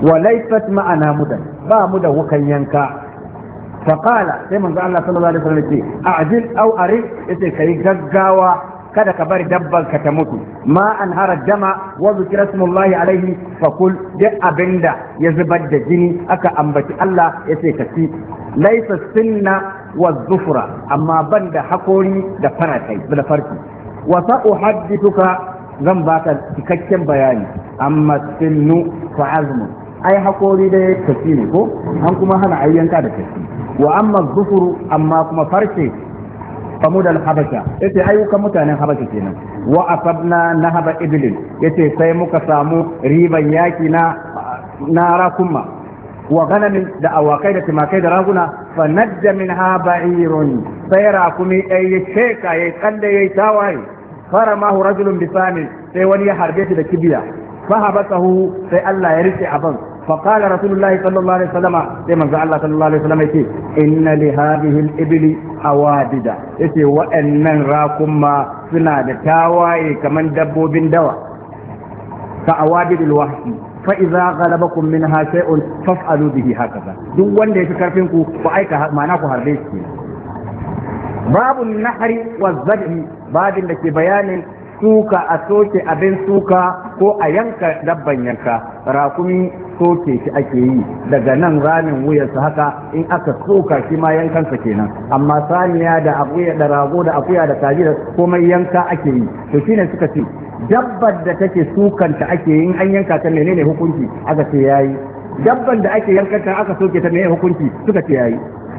wa laysat ma'ana mudan ba mu da wukan yanka faqala sai manzo Allah sallallahu alaihi wasallam ce a'jil aw arid yace kai gaggawa kada ka bari dabban ka ta mutu ma an hara dama wa zikra smullahi alaihi fakul duk abinda ya zubar da jini aka ambaci Allah yace ka ci laysa sinna wa zufra amma banda hakori da farakai da farki wa sa'uhaddithuka zan baka cikakken bayani amma sinnu fa azmu ai hakori da kaci ne ko an kuma hana ayyanka da kaci wa amma zufuru amma kuma farce famud al-habasha yace ayyukan mutanen habasha kenan wa asabna nahaba iblin yace sai muka samu riban yaki na rakuma wa ganamin da awakai da timakai da raguna fa najja minha ba'irun sai rakumi yayi sheka yayi kanda yayi tawaye faramahu rajulun bisani sai wani ya harbe shi da kibiya fa habasahu sai Allah ya rike aban فقال رسول الله صلى الله عليه وسلم لمن زعل الله صلى الله عليه وسلم يقول إن لهذه الإبل أوادد يقول وأن راكم سنة تاواي كمن دبوا بن دوا كأوادد الوحش فإذا غلبكم منها شيء فافعلوا به هكذا دون وان يفكر فيكم فأيك معناكم هربيك باب النحر والذبح بعد لك بيان suka a soke abin suka ko a yanka dabban yanka rakumi soke shi ake yi daga nan ramin wuyarsa haka in aka soka shi ma yankansa kenan amma saniya da akuya da rago da akuya da kaji da komai yanka ake yi to shine suka ce dabbar da take sukanta ake yi in an yanka ta menene hukunci aka ce yayi dabban da ake yankanta aka soke ta menene hukunci suka ce yayi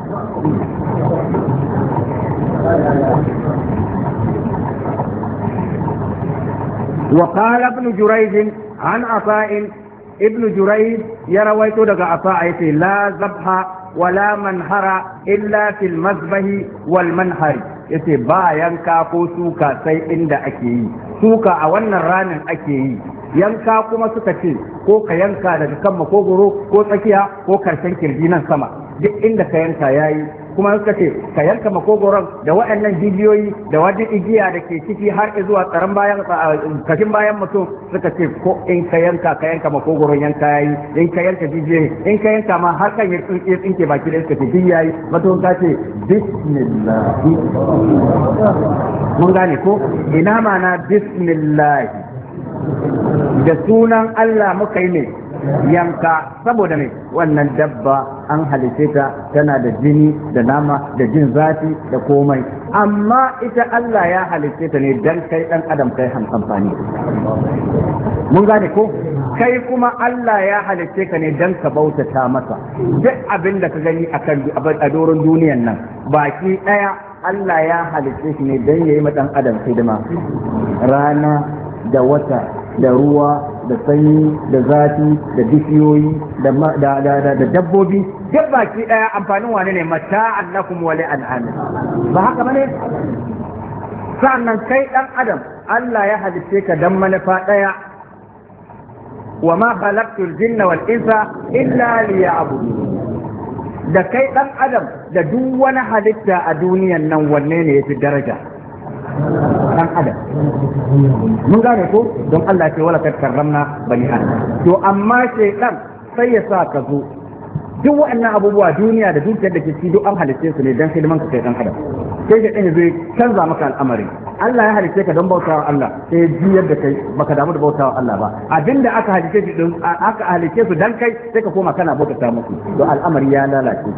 وقال ابن جريج عن عطاء ابن جريج يرويت دغ عطاء لا ذبح ولا منحر إلا في المذبح والمنحر yace ba yanka ko suka sai inda ake yi suka a wannan ranin ake yi yanka kuma suka ce ko ka yanka daga kan makogoro ko tsakiya ko karshen kirji nan sama duk inda ka yanka yayi kuma suka ce ka yanka makogoron da waɗannan jijiyoyi da wajen igiya da ke ciki har zuwa tsaron bayan kashin bayan mutum suka ce ko in ka yanka makogoron yanka yayi in ka yanka jijiyoyi in ka yanka ma har kan ya tsinke baki da suka ce duk yayi mutum ka ce bismillah mun gane ko ina mana bismillah da sunan Allah muka yi ne yanka saboda ne wannan dabba an halice ta tana da jini da nama da jin zafi da komai amma ita Allah ya halice ta ne dan kai dan adam kai amfani mun gane ko kai kuma Allah ya halice ka ne dan ka bautata masa duk abin da ka gani a doron duniyan nan baki daya Allah ya halice shi ne dan yayi ma dan adam hidima rana da wata da ruwa da sanyi da zafi da bishiyoyi da dabbobi duk baki daya amfanin wane ne mata annakum wa li'an'am ba haka bane sannan kai dan adam Allah ya halice ka dan manufa daya wa ma khalaqtul jinna wal insa illa liya'budun da kai dan adam da duk wani halitta a duniyan nan wanne ne yafi daraja dan adam mun gane ko don Allah ce wala kad karramna bani adam to amma shaytan sai ya sa ka zo duk waɗannan abubuwa duniya da dukiyar da ke ci duk an halice su ne dan hidiman ka kai dan adam sai da ɗaya zai canza maka al'amari Allah ya halice ka don bautawa Allah sai ya juyar da kai baka damu da bautawa Allah ba abinda aka halice su dan kai sai ka koma kana bautata musu to al'amari ya lalace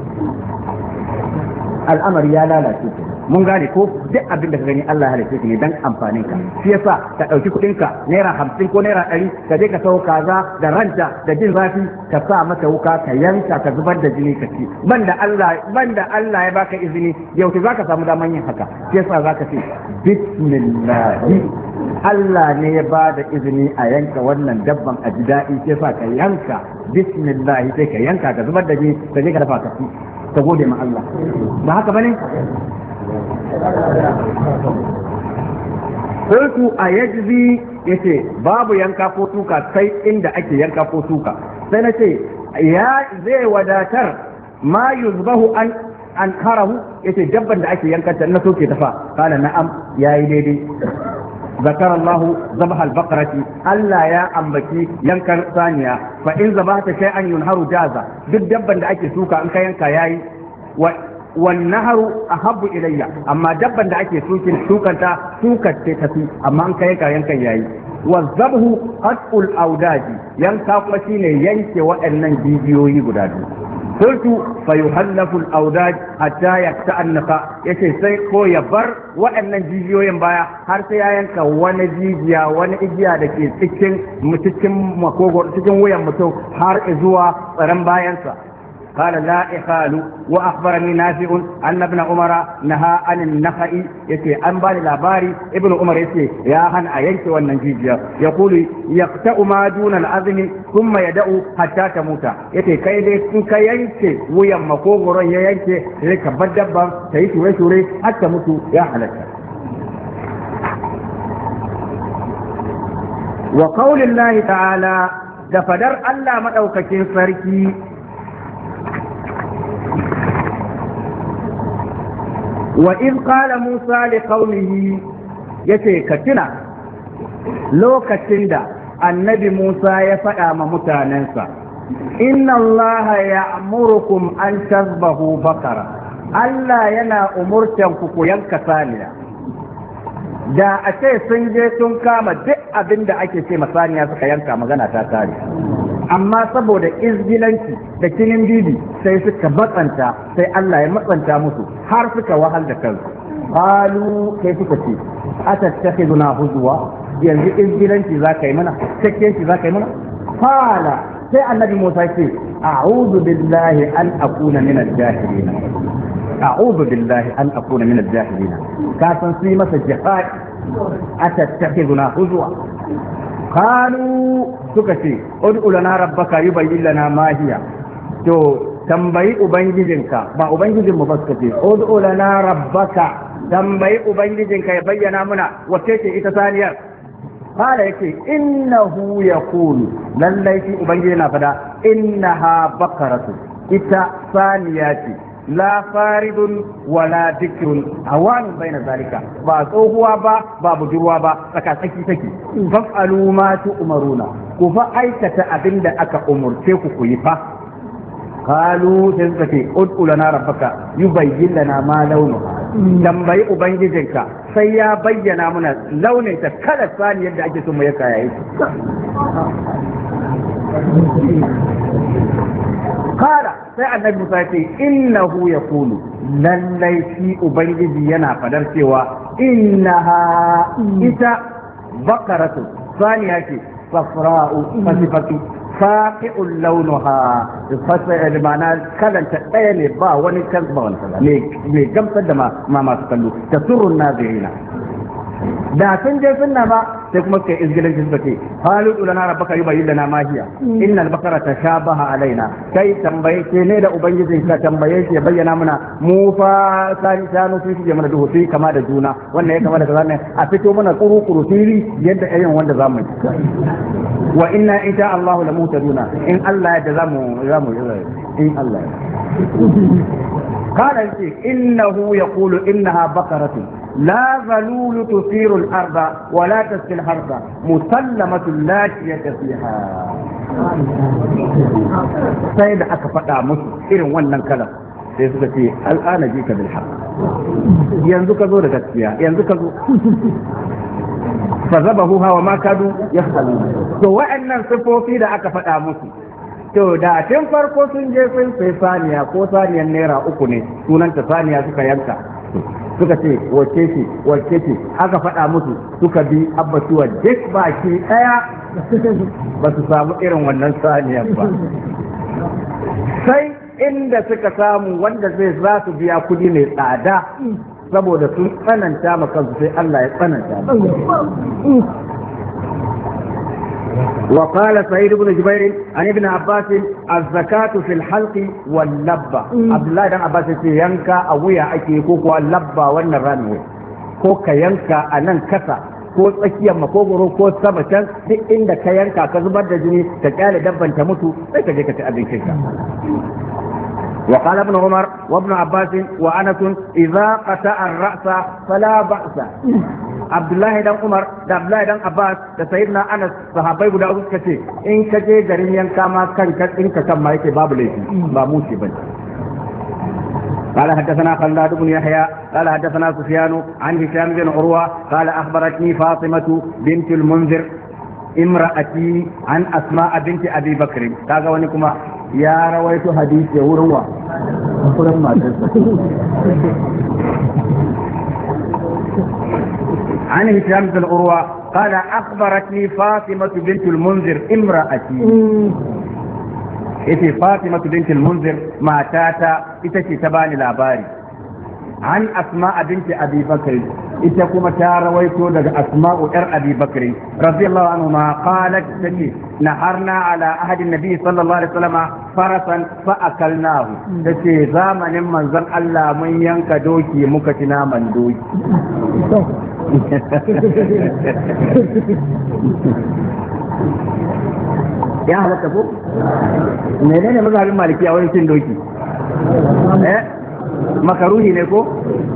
mun gane ko duk abin da ka gani Allah ya halice shi ne dan amfanin ka shi yasa ka dauki kudin ka naira 50 ko naira 100 ka je ka sau kaza da ranta da jin zafi ka sa mata wuka ka yanka ka zubar da jini ka ci banda Allah ya baka izini yau to zaka samu daman yin haka shi yasa zaka ce bismillah Allah ne ya ba da izini a yanka wannan dabban a ji daɗi shi yasa ka yanka bismillah sai ka yanka ka zubar da jini ka je ka dafa ka ci ka gode ma Allah ba haka bane Kultu a yajzi yace babu yanka ko tuka sai inda ake yanka ko tuka sai na ce ya zai wadatar ma yuzbahu an harahu yace dabban da ake yanka ta na soke tafa kana na'am yayi daidai ذكر الله ذبح البقرة ألا يا أمبكي ينكر ثانية فإن ذبحت شيئا ينهر جازا بالدبا دا أكي سوكا أنك ينكا ياي والنهر أحب إلي أما دبا دا أكي سوكا تتفي أما أنك ينكا ياي والذبح قطع الأوداج ينكا فشين ينكي وأنن جيجيوي قدادي قلت فيحلف الأوداج حتى يتأنق يتي سيكو يبر وأن الجيجيو ينبايا حتى ينكا وانا جيجيا وانا إجيا دكي تكين مكوغو تكين ويمتو حار إزوا رمبايانسا قال لا إخال وأخبرني نافع أن ابن عمر نهى عن النخع يتي أنبالي لاباري ابن عمر يتي يا هن أينك والنجيجيا يقول يقتأ ما دون الأذن ثم يدعو حتى تموت يتي كيدي كنك ينك ويما كوغر ينك لك بدبا تيتي ويشوري حتى موت يا حلك وقول الله تعالى دفدر ألا مدوككين فركي وإذ قال موسى لقومه يتي كتنا لو كتندا النبي موسى يفعل متاننسا إن الله يأمركم أن تذبحوا بقرة ألا ينا أمرتكم ينك ثانية da a ce sun je sun kama duk abin da ake ce masaniya suka yanka magana ta tare amma saboda izgilanci da kinin bibi sai suka matsanta sai Allah ya matsanta musu har suka wahal da kansu qalu sai suka ce atattakhiduna huzwa yanzu izgilanci zaka yi mana takkenci zaka yi mana qala sai annabi Musa ce a'udhu billahi an akuna min al-jahilin a'udhu billahi an akuna min al-jahilin ka san su yi masa jihad atattakhiduna huzwa qalu suka ce ud'u lana rabbaka yubayyin lana ma hiya to tambayi ubangijinka ba ubangijin mu ba suka ce ud'u lana rabbaka tambayi ubangijinka ya bayyana muna wace ce ita saniyar qala yake innahu yaqulu lallai shi ubangiji na fada innaha baqaratu ita saniya ce la faridun wala dikrun awan baina zalika ba tsohuwa ba budurwa ba tsaka tsaki take fa'alu ma tu'maruna ku fa aikata abinda aka umurce ku yi fa qalu sai suka ce ud'u lana rabbaka yubayyin lana ma launuha tambayi ubangijinka sai ya bayyana mana launin ta kala sani yadda ake so mu yaka yayi قال sai annabi Musa ya ce innahu yaqulu lallai shi ubangiji yana fadar cewa innaha ita baqaratu saniya ce safra'u fasifatu faqi'ul launuha fasal ma'ana kalanta daya ne ba wani kalma wani kala ne gamsar da ma masu kallo tasurrun nazirina da sun je sunna ba sai kuma kai izgilanci suka ce halu lana rabbaka yubayyin lana ma hiya innal baqara tashabaha alaina kai tambaye ke ne da ubangijin ka tambaye shi ya bayyana mana mu fa sani sanu su je mana duhu sai kama da juna wannan ya kama da kaza a fito mana kuru fili yadda ayin wanda zamu yi wa inna insha Allah la mutaduna in Allah ya zamu in Allah قال إنه يقول إنها بقرة لا ذلول تثير الأرض ولا تسقي الحرث مسلمة لا شية فيها سيد أكفتا مسئر ونن كلام sai suka ce al'ana ji ka bil haqq yanzu ka zo da gaskiya yanzu ka zo fa zabahuha wa ma kadu yahsalu to wa'annan sifofi da aka faɗa musu to da tun farko sun je sun sai saniya ko saniyan naira 3 ne sunanta saniya suka yanka suka ce wacce ce aka faɗa musu suka bi abbatuwa duk baki ɗaya ba su samu irin wannan saniyan ba sai inda suka samu wanda zai za su biya kudi mai tsada saboda sun tsananta ma kansu sai Allah ya tsananta وقال سعيد بن جبير عن ابن عباس الزكاة في الحلق واللبة عبد الله بن عباس ينكا أويا أكي كوكو اللبة والنرانوي كوكا ينكا أنن كسا ko tsakiyar makogoro ko sama can duk inda ka yanka ka zubar da jini ka kyale dabban ta mutu sai ka je ka ci abincin ka وقال ابن عمر وابن عباس وأنس إذا قطع الرأس فلا بأس Abdullahi dan Umar da Abdullahi dan Abbas da Sayyidina Anas sahabbai guda uku suka ce in ka je garin yanka ma kanka tsinka kan ma yake babu laifi ba mu ce bane قال حدثنا خلاد بن يحيى قال حدثنا سفيان عن هشام بن عروة قال أخبرتني فاطمة بنت المنذر امرأتي عن أسماء بنت أبي بكر كذا ونكما يا رويت حديث يوروا عن هشام بن عروة قال أخبرتني فاطمة بنت المنذر امرأتي ita Fatima bintul Munzir matata ita ce ta bani labari an Asma binti Abi Bakr ita kuma ta rawaito daga Asma'u yar Abi Bakr radiyallahu anhu ma qalat tati naharna ala ahadin nabi sallallahu alaihi wasallam farasan fa akalnahu tace zamanin manzon Allah mun yanka doki muka ci naman doki ya halatta ko menene mazhabin maliki a wurin cin doki makaruhi ne ko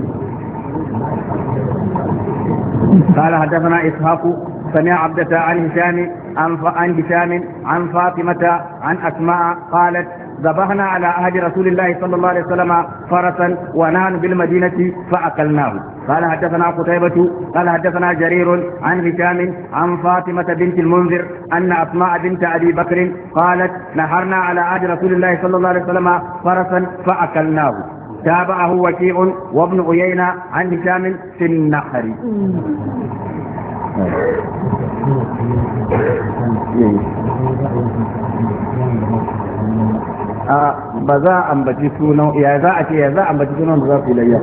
قال حدثنا إسحاق سمع عبدة عن هشام عن فاطمة عن أسماء قالت ذبحنا على عهد رسول الله صلى الله عليه وسلم فرسا ونحن بالمدينة فأكلناه قال حدثنا قتيبة قال حدثنا جرير عن هشام عن فاطمة بنت المنذر أن أسماء بنت أبي بكر قالت نحرنا على عهد رسول الله صلى الله عليه وسلم فرسا فأكلناه تابعه وكيع وابن عيينة عن هشام في النحر ba za a ambaci sunan ya za a ce ya za a ambaci sunan da za su layya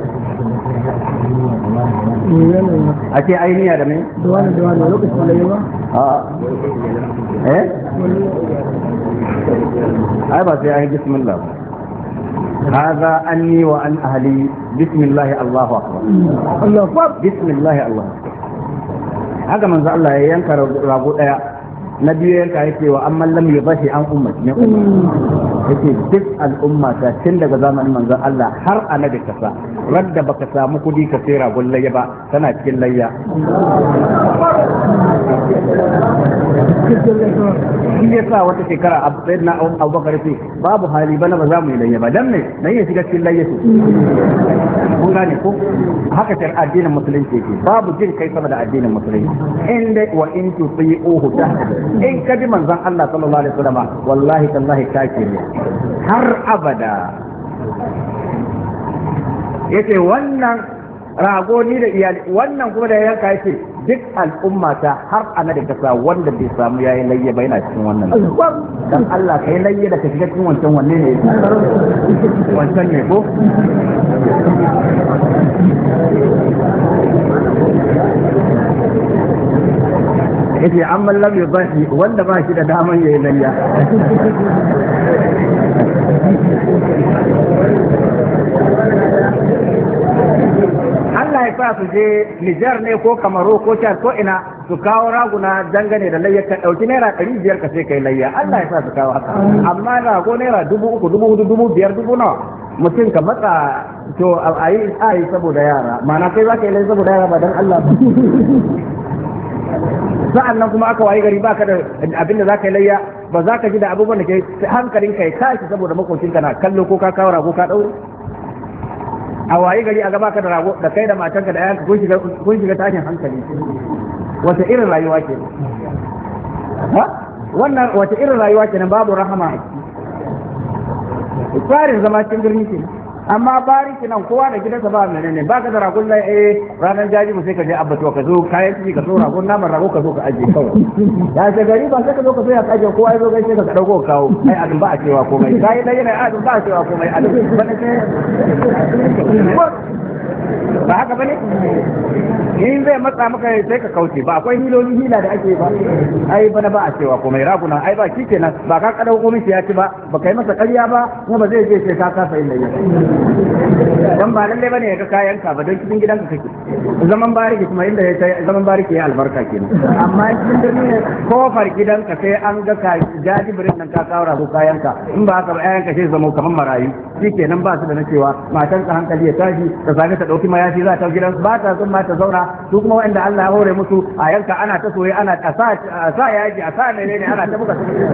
a ce ainiya da mai da lokacin layya ai ba sai ai bismillah هذا أني وأن أهلي بسم الله الله أكبر الله أكبر بسم الله الله هذا من ذا الله ينكر رابو na biyu yanka yake wa amman lam yubahi an ummati ne yake duk al'umma ta tun daga zamanin manzon Allah har a nabi kasa radda baka samu kudi ka sai ragon layya ba tana cikin layya shi yasa wata shekara sayyidina Abubakar ce babu hali bana ba za mu yi layya ba dan ne dan ya shiga cikin layya su kun gane ko haka shar addinin musulunci yake babu jin kai sama da addinin musulunci inda wa in tusi'uhu tahta in ka bi manzon Allah sallallahu alaihi wasallam wallahi tallahi kafir har abada yace wannan rago ni da iyali wannan kuma da yanka yace duk al'umma ta har ana da kasa wanda bai samu yayi layya ba yana cikin wannan dan Allah kai layya da ka shiga cikin wancan wanne ne wancan ne ko yace amma lam yudahi wanda ba shi da daman yayi layya Allah ya sa su je Nijar ne ko Kamaru ko Chad ko ina su kawo raguna dangane da layya ka dauki naira 500 ka sai kai layya Allah ya sa su kawo haka amma rago naira 3,000 4,000 5,000 dubu nawa mutum ka matsa to ayi saboda yara ma'ana kai za ka yi layya saboda yara ba dan Allah ba sa'an nan kuma aka waye gari baka da abin da za ka yi layya ba za ka ji da abubuwan da ke hankalin ka ya tashi saboda makocinka na kallo ko ka kawo rago ka daure a waye gari a gaba ka da rago da kai da matanka da yayanka kun shiga tashin hankali wata irin rayuwa ke wannan wata irin rayuwa ke nan babu rahama tsarin zama cikin birni ke amma bariki nan kowa da gidansa ba menene ba ka da ragon lai ranar jaji mu sai ka je abbatuwa ka zo kayan ciki ka zo ragon naman rago ka zo ka aje kawai ya ce gari ba sai ka zo ka zo ya aje kowa ya zo gaishe ka dauko ka kawo ai adun ba a cewa komai kai dai yana adun ba a cewa komai adun ba ne ba haka bane in zai matsa maka sai ka kauce ba akwai hila da ake ba ai bana ba a cewa komai raguna ai ba kenan ba ka kada komai ya ci ba ba kai masa ƙarya ba kuma ba zai je sai ka kasa yin layya dan ba lalle bane ya ga kayan ka ba don cikin gidanka kake zaman bariki kuma inda ya zaman bariki ya albarka kenan amma cikin dare kofar gidanka sai an ga ka jajibirin nan ka kawo rago kayan ka in ba haka ba ayan ka sai zama kamar marayu shikenan ba su da na cewa matan ka hankali ya tashi ta sake ta dauki mayafi za ta gidan ba ta son ma ta zauna su kuma wanda Allah ya hore musu a yanka ana ta soye ana a sa yaji a sa menene ana ta buga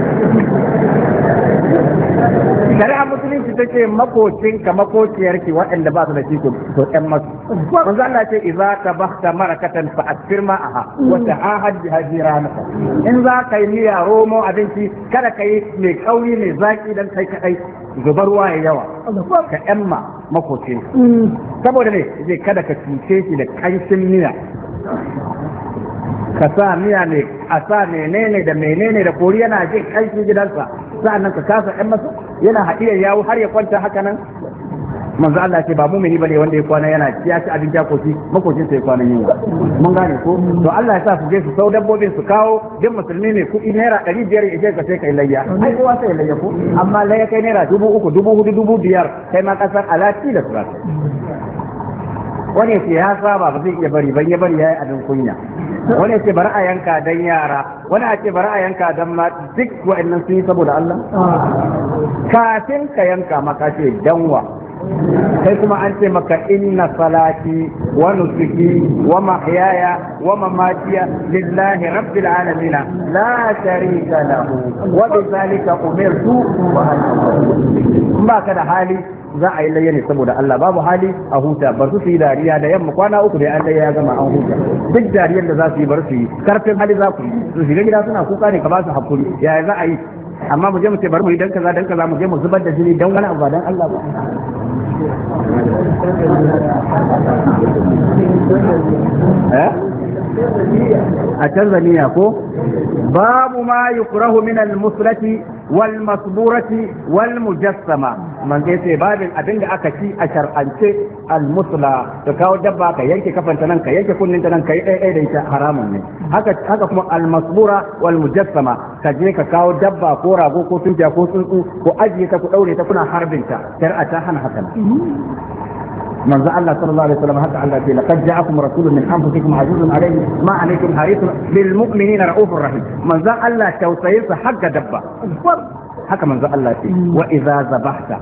shari'a musulunci take makocin ka makociyarki waɗanda ba su da shi to ɗan masu manzo Allah ce idza tabahta marakatan fa asfir ma'aha wa ta'ahad biha jiranaka in za ka yi miya romo abinci kada ka yi mai kauri mai zaki dan kai kadai zubar ruwa ya yawa ka ƴamma makocin saboda ne zai kada ka cuce shi da kanshin miya ka sa miya ne a sa menene da menene da kori yana jin kanshin gidansa sa'annan ka kasa ɗan masu yana haɗiyar yawo har ya kwanta haka nan manzo Allah ce ba mumini bane wanda ya kwana yana ya ci abin jakoci makocin sa ya kwana yunwa mun gane ko to Allah ya sa su je su sau dabbobin su kawo din musulmi ne kuɗi naira 500 ya ka sai kai layya ai kowa sai layya ko amma layya kai naira 3,000 4,000 5,000 kai ma kasar alati da surat wani ce ya saba ba zai iya bari ban ya bari yayi abin kunya wani ce bari a yanka dan yara wani a ce bari a yanka dan ma duk wa'annan sun yi saboda Allah kafin ka yanka maka ce danwa kai kuma an ce maka inna salati wa nusuki wa mahyaya wa mamatiya lillahi rabbil alamin la sharika lahu wa bidhalika umirtu wa ana ba ka da hali za a yi layya ne saboda Allah babu hali a huta bar su yi dariya da yamma kwana uku da an ya gama an huta duk dariyar da za su yi bar su yi karfin hali za ku yi su shiga gida suna kuka ne ka ba su hakuri yaya za a yi amma mu je mu ce bari mu yi dan kaza mu je mu zubar da jini dan wani abu ba dan Allah ba a canza niyya ko babu ma yukrahu min al-muslati wal masburati wal mujassama man ce babin abin da aka ci a shar'ance al-musla ka kawo dabba ka yanke kafanta nan ka yanke kunninta nan ka yi ɗaya da ita haramun ne haka kuma al-masbura wal mujassama ka je ka kawo dabba ko rago ko tunkiya ko tsuntsu ko ajiye ta ku daure ta kuna harbinta shari'a ta hana haka manzo Allah sallallahu alaihi wasallam haka Allah ce laqad ja'akum rasulun min anfusikum azizun alayhi ma alaykum harisun bil mu'minina ra'ufur rahim manzo Allah tausayin sa haka dabba haka manzo Allah ce wa idza zabahta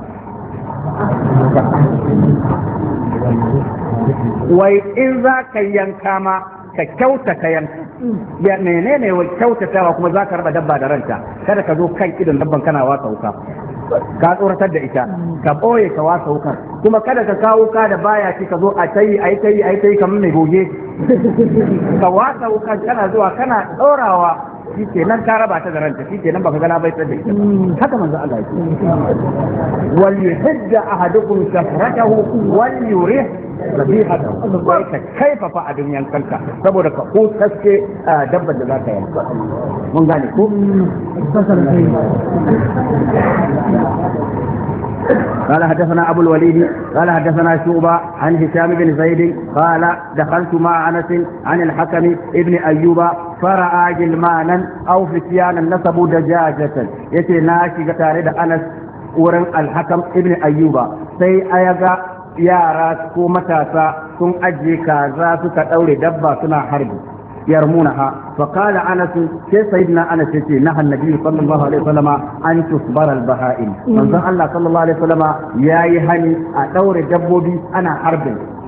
wai in za ka yanka ma ka kyautata yanka ya menene wa kyautatawa kuma za ka raba dabba da ranta kada ka zo kan idon dabban kana wasa wuka ka tsoratar da ita ka ɓoye ka wasa wukar kuma kada ka kawo ka da baya ci ka zo a tayi kamar mai goge ka wasa wukar kana zuwa kana ɗorawa shi ke nan ka raba ta da ranta shi ke nan baka gana bai da ita haka manzo Allah ya ce wal yuhidda ahadukum shafratahu wal yurih zabihatahu wai ka kaifafa a dunyan kanka saboda ka ko kaske dabbar da zaka yanka mun gane ko قال حدثنا أبو الوليد قال حدثنا شعبة عن هشام بن زيد قال دخلت مع أنس عن الحكم ابن أيوب فرأى جلمانا أو فتيانا نصبوا دجاجة يتي ناشي تارد أنس ورن الحكم ابن أيوب سي أيغا yara ko matasa sun ajiye kaza suka daure dabba suna harbi يرمونها فقال أنس كيف سيدنا أنس نهى النبي صلى الله عليه وسلم أن تصبر البهائم من الله صلى الله عليه وسلم يا يهني أدور جبودي أنا حرب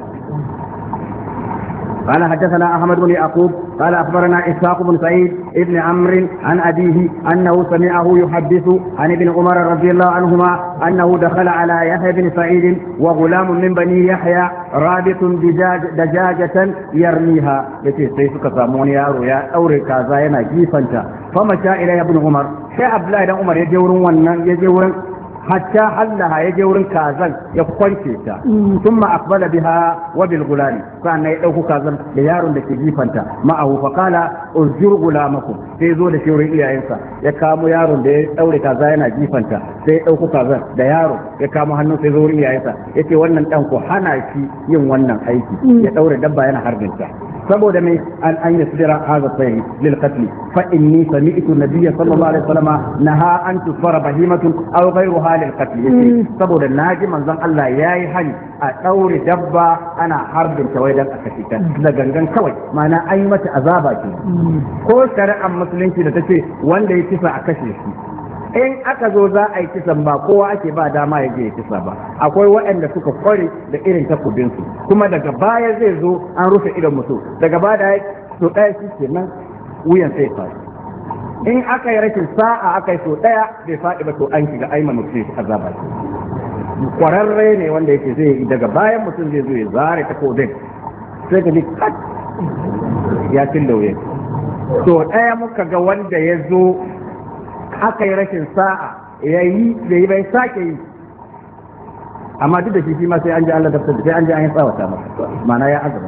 قال حدثنا أحمد بن يعقوب قال أخبرنا إسحاق بن سعيد ابن عمرو عن أبيه أنه سمعه يحدث عن ابن عمر رضي الله عنهما أنه دخل على يحيى بن سعيد وغلام من بني يحيى رابط دجاجة يرميها يتي سيفك سامون يا رويا أوري كازاينا جيفنتا فمشى إلى ابن عمر شاء أبلا إلى عمر يجورون حتى حلها يجورن كازن يقويته تا ثم أقبل بها وبالغلام كان يدوك كازن ليارون لكي جيفنتا معه فقال ارجر غلامكم سيزو لشوري إلى إنسا يكامو يارون دي أولي كازاينا جيفنتا سيدوك كازن ليارون يكامو هنو سيزو إلى إنسا يتي ونن تنكو حناكي يوم ونن حيكي يتوري دبا ينا حربنتا saboda mai an yasdira hadha sayyi lil qatl fa inni sami'tu an-nabiy sallallahu alaihi wasallam naha an tusfara bahimatun aw ghayruha lil qatl saboda naji manzon Allah yayi hani a daure dabba ana harbin ta wai dan aka fita da gangan kawai ma'ana an yi mata azaba ce ko shari'ar musulunci da tace wanda ya kisa a kashe shi in aka zo za a yi kisan ba kowa ake ba dama ya je ya kisa ba, akwai waɗanda suka kware da irin takubinsu, kuma daga baya zai zo an rufe idon mutum, daga baya so ɗaya shi ke nan wuyan sai faɗi. In aka yi rashin sa'a aka yi so ɗaya bai faɗi ba to an shiga aima mutum azaba ce. Kwararre ne wanda yake zai yi daga bayan mutum zai zo ya zare takobin sai ka ji kat ya da wuyan. So ɗaya muka ga wanda ya zo aka yi rashin sa'a ya yi bai sake yi, amma duk da shi ma sai an ji Allah daftar sai an ji an yi tsawata masa ma'ana ya azaba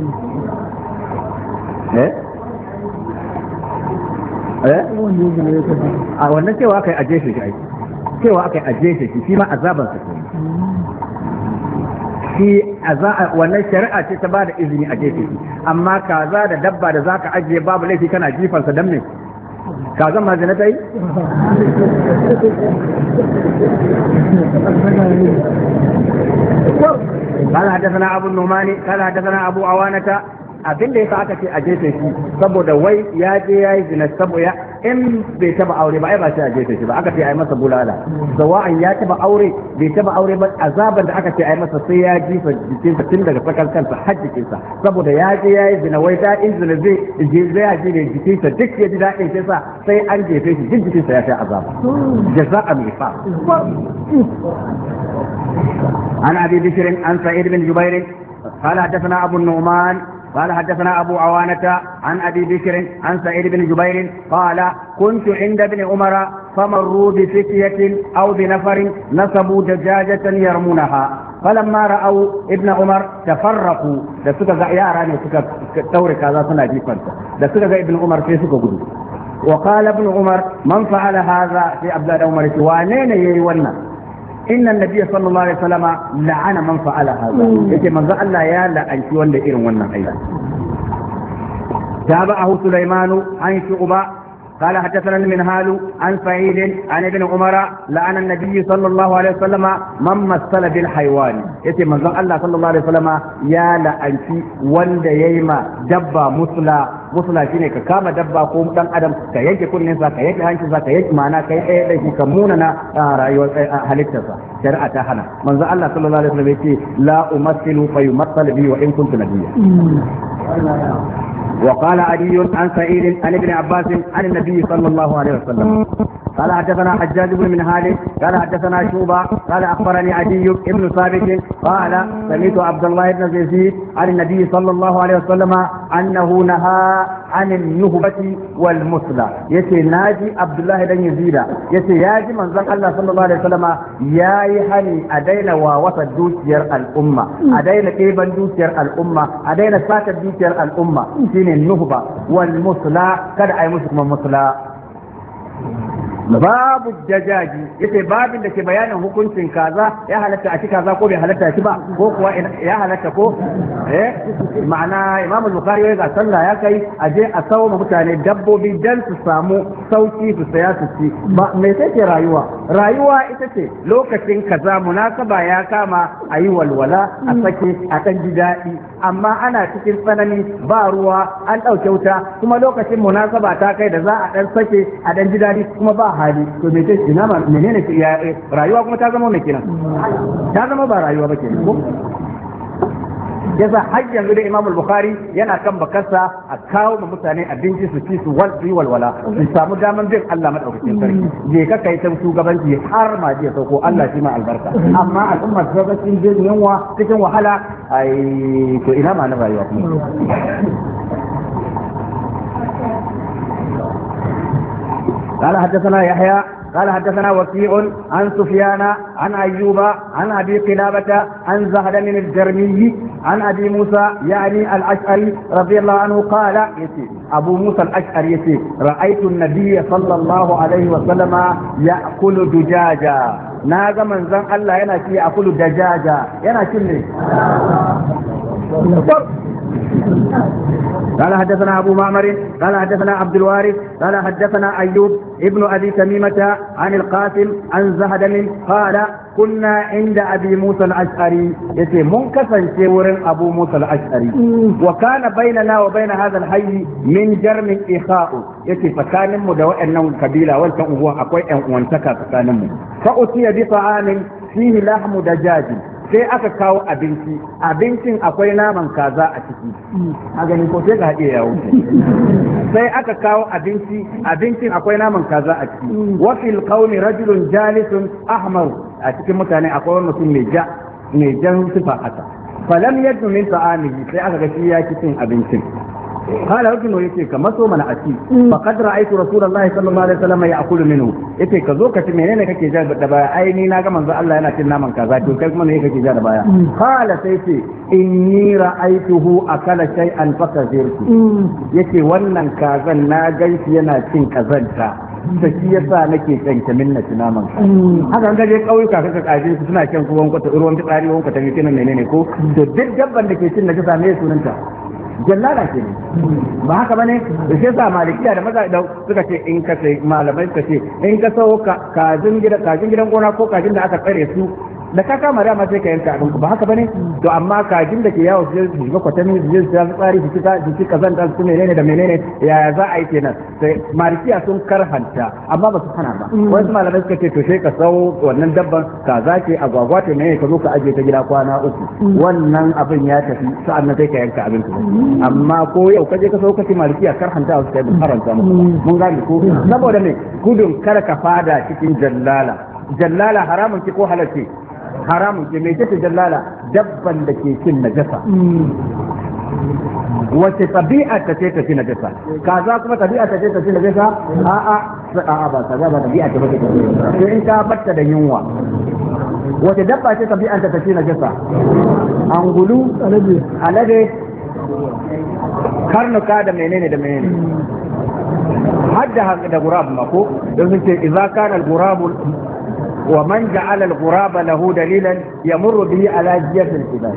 a wannan cewa aka yi aje shi ai cewa aka yi aje shi ma azaban sa ke shi wannan shari'a ce ta bada izini a jefe shi, amma kaza da dabba da zaka ajiye babu laifi kana jifansa dan me kazan ma zina ta yi? قال حدثنا أبو النعمان قال حدثنا أبو عوانة abin da yasa aka ce a jefe shi saboda wai ya je ya yi zina saboda in bai taba aure ba ai ba sai a jefe shi ba, aka ce ai masa bulala sawa'an ya taba aure bai taba aure ba, azaban da aka ce ai masa sai ya jifa jikinsa tun daga tsakar kansa har jikinsa saboda ya je ya yi zina wai daɗin zina zai ji ne jikinsa duk ya ji daɗin kinsa sai an jefe shi duk jikinsa ya sha azaba jaza'a mai fa. عن أبي بشر عن سعيد بن جبير قال حدثنا أبو النعمان قال حدثنا أبو عوانة عن أبي بشر عن سعيد بن جبير قال كنت عند ابن عمر فمروا بفتية أو بنفر نصبوا دجاجة يرمونها فلما رأوا ابن عمر تفرقوا لسكا ياراني سكا تورك هذا سنة جيفا لسكا ابن عمر في سكا قدو وقال ابن عمر من فعل هذا في أبداد عمر وانين يريونا إن النبي صلى الله عليه وسلم لعن من فعل هذا يجي من ذا الله يا لأن شوان لإيرن ونن أيضا. تابعه سليمان عن شعبة قال حدثنا المنهال عن سعيد عن ابن عمر لعن النبي صلى الله عليه وسلم من مثل بالحيوان يجي من ذا الله صلى الله عليه وسلم يا لأن شوان ييما دبا musula shine ka kama dabba ko dan adam ka yanke kunnen sa ka yanke hancin sa ka yanke ma'ana kai ɗaya da shi ka munana rayuwar halittarsa shari'a ta hana manzo Allah sallallahu alaihi wasallam yace la umathilu fa yumathal bi wa in kuntu nabiyya وقال علي عن سعيد عن ابن عباس عن النبي صلى الله عليه وسلم قال حدثنا حجاج بن منهال قال حدثنا شوبة قال أخبرني عدي بن ثابت قال سمعت عبد الله بن يزيد عن النبي صلى الله عليه وسلم أنه نهى عن النهبة والمثلى يتي ناجي عبد الله بن يزيد يتي ياجي من ذن الله صلى الله عليه وسلم يا يهني أدينا ووسط دوسير الأمة أدينا كيبا دوسير الأمة أدينا ساكت دوسير الأمة شين النهبة والمثلى كذا أي مسلم مثلى babu dajaji yace babin da ke bayanin hukuncin kaza ya halatta a ci kaza ko bai halatta a ci ba ko kuwa ya halatta ko ma'ana Imam Bukhari ya ga sallah ya kai a je a sawo mutane dabbobi dan su samu sauki su saya su ci ba me take rayuwa ita ce lokacin kaza munasaba ya kama a yi walwala a sake a kan ji daɗi amma ana cikin tsanani ba ruwa an ɗauke wuta kuma lokacin munasaba ta kai da za a ɗan sake a ɗan ji daɗi kuma ba hali to me ce ina ma menene rayuwa kuma ta zama mai kenan ta zama ba rayuwa ba kenan ko yasa har yanzu da Imam Bukhari yana kan bakarsa a kawo ma mutane abinci su ci su walwala su samu daman bin Allah madaukakin sarki je ka kai tan shugabanci har ma je sauko Allah shi ma albarka amma al'umma su ga cikin yunwa cikin wahala ai to ina ma na rayuwa kuma قال حدثنا يحيى قال حدثنا وكيع عن سفيان عن أيوب عن أبي قلابة عن زهد من الجرمي عن أبي موسى يعني الأشعري رضي الله عنه قال أبو موسى الأشعري رأيت النبي صلى الله عليه وسلم يأكل دجاجا ناغا من زن الله ينشي يأكل دجاجا ينشي قال حدثنا أبو معمر قال حدثنا عبد الوارث قال حدثنا أيوب ابن أبي تميمة عن القاسم عن زهدم قال كنا عند أبي موسى الأشعري يتي منكسا شور أبو موسى الأشعري وكان بيننا وبين هذا الحي من جرم إخاء يتي فكان مدوء أنه كبيرة والكم هو أقوي وانتكى فكان فأتي بطعام فيه لحم دجاج sai aka kawo abincin akwai naman kaza a ciki a ganin ko sai ka haɗe ya wuce sai aka kawo abincin akwai naman kaza a ciki wa fil qawmi rajulun jalisun ahmar a cikin mutane akwai wani mutum mai jan sifa haka falam yadnu min ta'amihi sai aka ga shi ya ci cin abincin قال رجل يتي كما سو من اتي فقد رايت رسول الله صلى الله عليه وسلم ياكل منه yace ka zo ka ci menene kake ja da baya ai ni na ga manzo Allah yana cin naman kaza to kai kuma ne kake ja da baya qala sai ce inni ra'aytuhu akala shay'an fakazirtu yace wannan kazan na ganshi yana cin kazanta da shi yasa nake kankamin na ci naman haka an gaje kauyuka kaka kajin su suna kan ruwan kwata ruwan fitsari ruwan kwata ne menene ko to duk dabban da ke cin najasa me sunanta jallala ce ba haka bane da shi yasa malikiya da maza suka ce in ka sai malamai suka ce in ka sau kajin gidan gona ko kajin da aka tsare su da ka kama dama sai ka yanka abin ba haka bane to amma kajin da ke yawo su shiga kwatami su je su tsari su ci kazanta su menene da menene yaya za a yi kenan sai malikiya sun karhanta amma ba su hana ba wasu malamai suka ce to sai ka sau wannan dabban kaza ce agwagwa ce menene ka zo ka ajiye ta gida kwana 3 wannan abin ya tafi sa'annan sai ka yanka abin ka amma ko yau kaje ka sau kace malikiya karhanta su kai karanta mun gane ko saboda me gudun kar ka fada cikin jallala haramun ki ko halacce haramun ke mai tafi jallala dabban da ke cin najasa wace tabi'a ta ce ta ci najasa kaza kuma tabi'a ta ce ta ci najasa a'a ba kaza ba tabi'a ta bace sai in ka batta da yunwa wace dabba ce tabi'a ta ci najasa angulu alade karnuka da menene hadda da gurab mako don sun ce idza kana al-gurab ومن جعل الغراب له دليلا يمر به على جيف الجبال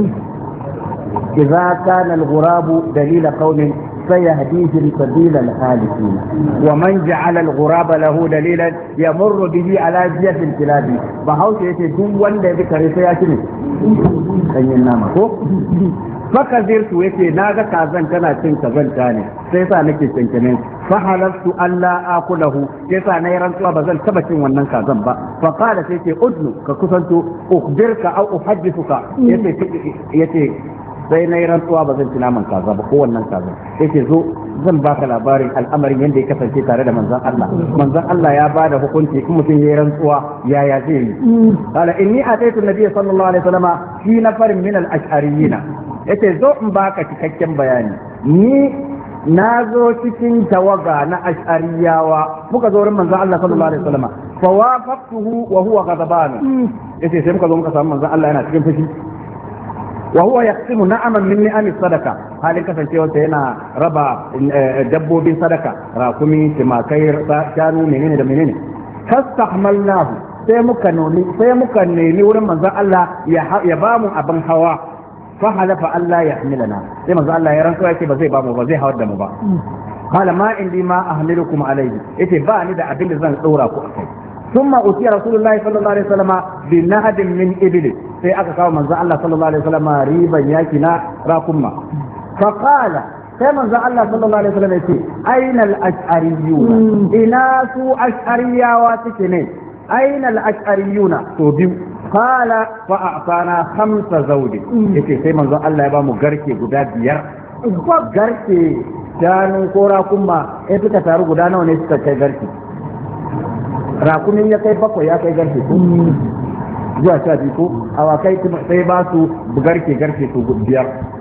إذا كان الغراب دليل قوم فيهديهم سبيل الهالكين ومن جعل الغراب له دليلا يمر به على جيف الجبال فهو يتدون وanda ذكر سياتي kan yin nama ko fakazirtu yace naga kazan tana cin kazanta ne sai sa nake cancane fa halaltu alla akulahu sai sa nayi rantsuwa bazan taba cin wannan kazan ba fa qala sai ce udnu ka kusanto ukhbirka aw uhaddithuka yace sai nayi rantsuwa bazan ci naman kaza ba ko wannan kaza yace zo zan baka labarin al'amarin yadda ya kasance tare da manzon Allah ya bada hukunci in mutum yayi rantsuwa yaya zai yi qala inni ataitu an-nabiy sallallahu alaihi wasallam fi nafarin min al-ash'ariyyin yace zo in baka cikakken bayani ni na zo cikin tawaga na ash'ariyawa muka zo wurin manzon Allah sallallahu alaihi wasallam fa wafaqtuhu wa huwa ghadaban yace sai muka zo muka samu manzon Allah yana cikin fushi wa huwa yaqsimu na'aman min ni'ami sadaqa halin kasancewa yana raba dabbobin sadaka rakumi timakai shanu menene da menene fastahmalnahu sai muka nemi wurin manzon Allah ya bamu abin hawa fa halafa Allah ya hamilana sai manzon Allah ya rantsa yake ba zai bamu ba zai hawar da mu ba qala ma indi ma ahmilukum alayhi yace ba ni da abin da zan daura ku akai ثم أتي رسول الله صلى الله عليه وسلم بنهد من إبل في أكثر من الله صلى الله عليه وسلم ريبا ياكنا راكما فقال كما الله صلى الله عليه وسلم يقول أين الأشعريون إناس أشعريا واتكنين أين الأشعريون توبيو قال فأعطانا 5 زوج يقول كما الله يبامو غركي قداد بيار غركي جانو كوراكما إذا تتارو قدانا ونسكا غركي rakumin ya kai 7 ya kai garke ko zuwa 12 ko awakai sai ba su garke su 5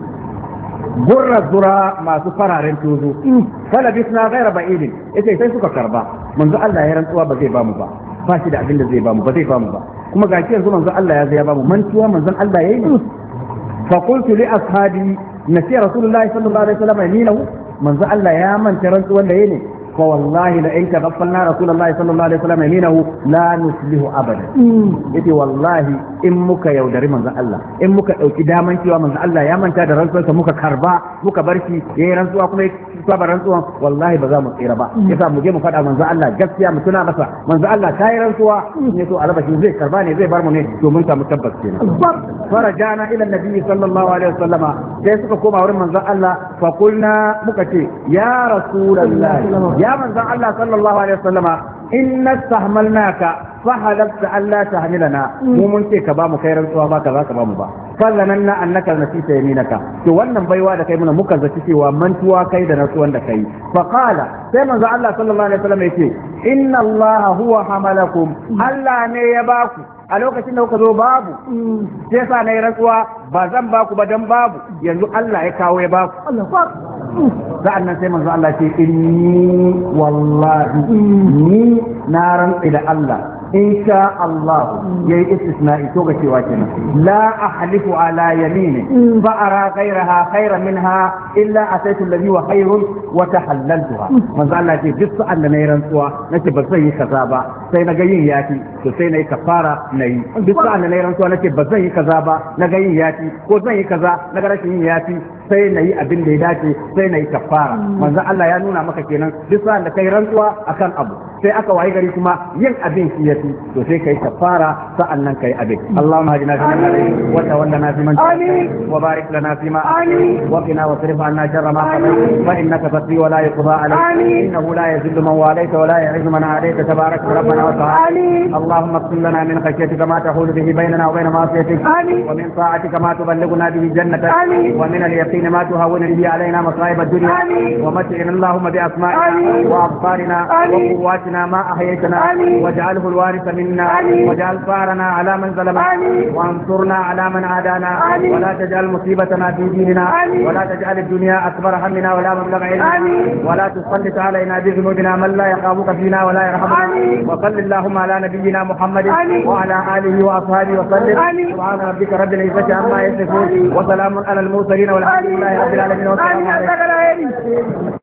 gurra zura masu fararen tozo kala bisna gaira ba'idin yace sai suka karba manzo Allah ya rantsuwa ba zai bamu ba ba shi da abin da zai bamu ba zai bamu ba kuma ga yanzu manzo Allah ya zai bamu mantuwa manzo Allah yayi ne fa qultu li ashabi nasi rasulullahi sallallahu alaihi wasallam yaminahu manzo Allah ya manta rantsuwan da yayi ne فوالله لئن تغفلنا رسول الله صلى الله عليه وسلم يمينه لا نفلح ابدا yace wallahi in muka yaudari manzon Allah in muka dauki daman cewa manzon Allah ya manta da rantsuwarsa muka karba muka bar shi yayin rantsuwa kuma ya bar rantsuwan wallahi ba za mu tsira ba yasa mu je mu faɗa manzon Allah gaskiya mu tuna masa manzon Allah ta yi rantsuwa ne to alaba shi zai karba ne zai bar mu ne to mun samu tabbas kenan farajana ila nabi sallallahu alaihi wasallama sai suka koma wurin manzon Allah fa kulna muka ce ya rasulullah ya manzon Allah sallallahu alaihi wasallama inna istahmalnaka fa halafta alla tahmilana mu mun ce ka ba mu kai rantsuwa ba ka za ka ba mu ba fallananna annaka nasita yaminaka to wannan baiwa da kai muna muka zaci cewa mantuwa kai da rantsuwan da kai fa qala sai manzo Allah sallallahu alaihi wasallam yace inna Allah huwa hamalakum Allah ne ya baku a lokacin da kuka zo babu sai sa nayi rantsuwa ba zan baku ba dan babu yanzu Allah ya kawo ya baku sa'annan sai manzo Allah ce inni wallahi ni na rantsi da Allah in sha Allah yayi istisna'i to ga cewa kenan la ahlifu ala yamini fa ara ghayraha khayran minha illa ataitu alladhi wa khayrun wa tahallaltuha manzo Allah ce duk sa'an da nayi rantsuwa nace ba zan yi kaza ba sai na ga yin yafi to sai nayi kafara nayi duk sa'an da nayi rantsuwa nace ba zan yi kaza ba na ga yin yafi ko zan yi kaza na ga rashin yin yafi sai na yi abin da ya dace sai na yi kafara manzo Allah ya nuna maka kenan duk sa'an da kai rantsuwa akan abu sai aka wayi gari kuma yin abin shi yafi to sai kai kafara sa'an nan kai abin Allahumma hadina fi man hadayt wa tawallana fi man tawallayt wa barik lana fi ma a'tayt wa qina wasrif 'anna sharra ma qadayt fa innaka taqdi wa la yuqda 'alayk innahu la yazillu man walayt wa la yu'izzu man 'adayt tabarak rabbana wa ta'ala Allahumma qsim lana min khashyatika ma tahulu bihi baynana wa bayna ma'siyatik wa min ta'atika ma tuballighuna bihi jannatak wa min al-yaqin ما تهون به علينا مصائب الدنيا ومتعنا اللهم بأسمائنا وأبصارنا وقواتنا ما أحييتنا واجعله الوارث منا واجعل ثارنا على من ظلمنا وانصرنا على من عادانا ولا تجعل مصيبتنا في ديننا ولا تجعل الدنيا أكبر همنا ولا مبلغ علمنا ولا تسلط علينا بذنوبنا من لا يخافك فينا ولا يرحمنا وصل اللهم على نبينا محمد وعلى آله وأصحابه وسلم سبحان ربك رب العزة عما يصفون وسلام على المرسلين والحمد لله رب العالمين والسلام عليكم